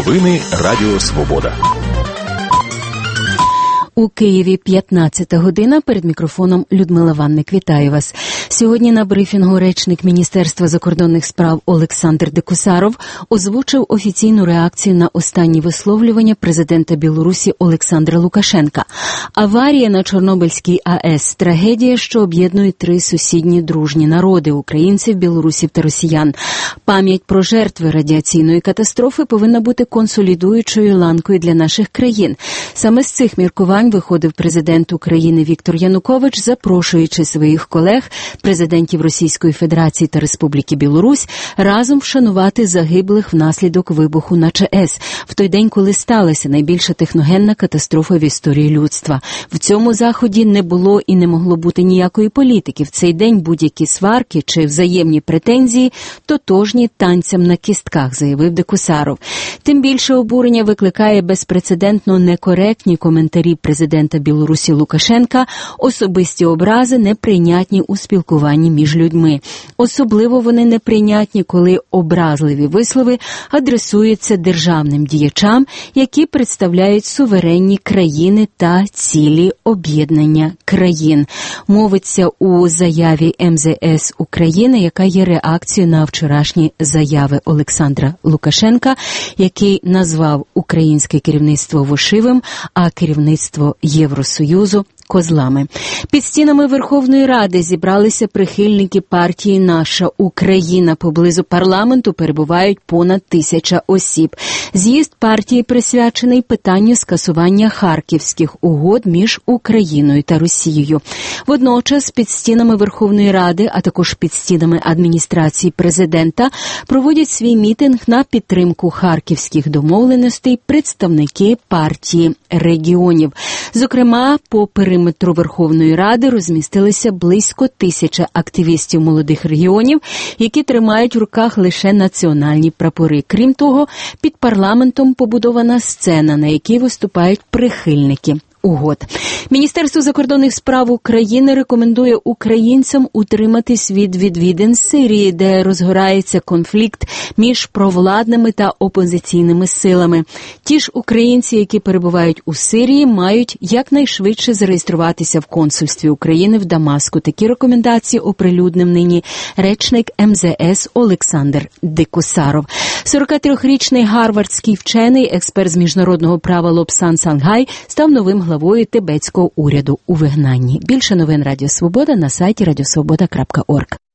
Новини Радіо Свобода. У Києві 15 година. Перед мікрофоном Людмила Ванник. Вітаю вас. Сьогодні на брифінгу речник Міністерства закордонних справ Олександр Декусаров озвучив офіційну реакцію на останні висловлювання президента Білорусі Олександра Лукашенка. Аварія на Чорнобильській АЕС – трагедія, що об'єднує три сусідні дружні народи – українців, білорусів та росіян. Пам'ять про жертви радіаційної катастрофи повинна бути консолідуючою ланкою для наших країн. Саме з цих міркувань виходив президент України Віктор Янукович, запрошуючи своїх колег, президентів Російської Федерації та Республіки Білорусь, разом вшанувати загиблих внаслідок вибуху на ЧАЕС, в той день, коли сталася найбільша техногенна катастрофа в історії людства. В цьому заході не було і не могло бути ніякої політики. В цей день будь-які сварки чи взаємні претензії тотожні танцям на кістках, заявив Декусаров. Тим більше обурення викликає безпрецедентно некоректні коментарі президента Білорусі Лукашенка, особисті образи неприйнятні у спілкуванні між людьми. Особливо вони неприйнятні, коли образливі вислови адресуються державним діячам, які представляють суверенні країни та цілі об'єднання країн. Мовиться у заяві МЗС України, яка є реакцією на вчорашні заяви Олександра Лукашенка, який назвав українське керівництво вошивим, а керівництво Євросоюзу козлами. Під стінами Верховної Ради зібралися прихильники партії «Наша Україна». Поблизу парламенту перебувають понад 1000 осіб. З'їзд партії присвячений питанню скасування Харківських угод між Україною та Росією. Водночас під стінами Верховної Ради, а також під стінами адміністрації президента проводять свій мітинг на підтримку харківських домовленостей представники партії регіонів. Зокрема, по периметру Верховної Ради розмістилися близько 1000 активістів молодих регіонів, які тримають в руках лише національні прапори. Крім того, під парламентом побудована сцена, на якій виступають прихильники угод. Міністерство закордонних справ України рекомендує українцям утриматись від відвідин Сирії, де розгорається конфлікт між провладними та опозиційними силами. Ті ж українці, які перебувають у Сирії, мають якнайшвидше зареєструватися в консульстві України в Дамаску. Такі рекомендації оприлюднив нині речник МЗС Олександр Декусаров. 43-річний гарвардський вчений, експерт з міжнародного права Лобсан Сангай, став новим главою тибетського уряду у вигнанні. Більше новин Радіо Свобода на сайті radiosvoboda.org.